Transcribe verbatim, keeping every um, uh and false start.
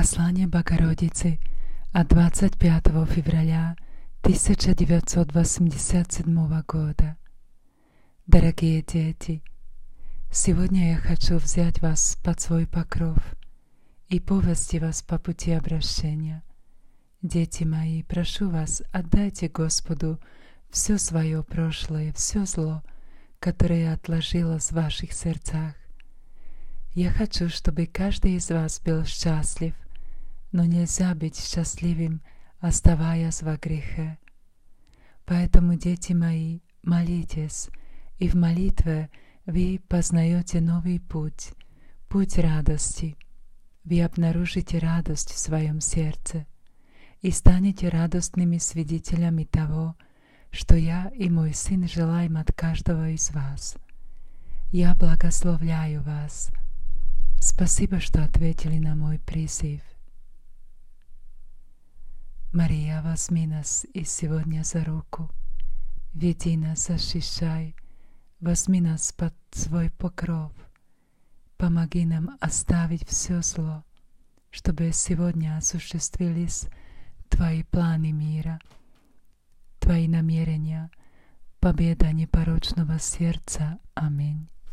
Послание Богородицы от двадцать пятого февраля тысяча девятьсот восемьдесят седьмого года. Дорогие дети, сегодня я хочу взять вас под свой покров и повести вас по пути обращения. Дети мои, прошу вас, отдайте Господу все свое прошлое, все зло, которое отложилось в ваших сердцах. Я хочу, чтобы каждый из вас был счастлив, но нельзя быть счастливым, оставаясь во грехе. Поэтому, дети мои, молитесь, и в молитве вы познаете новый путь, путь радости. Вы обнаружите радость в своем сердце и станете радостными свидетелями того, что я и мой Сын желаем от каждого из вас. Я благословляю вас. Спасибо, что ответили на мой призыв. Мария, возьми нас и сегодня за руку, веди нас, защищай, возьми нас под свой покров, помоги нам оставить все зло, чтобы сегодня осуществились Твои планы мира, Твои намерения, победа непорочного сердца. Аминь.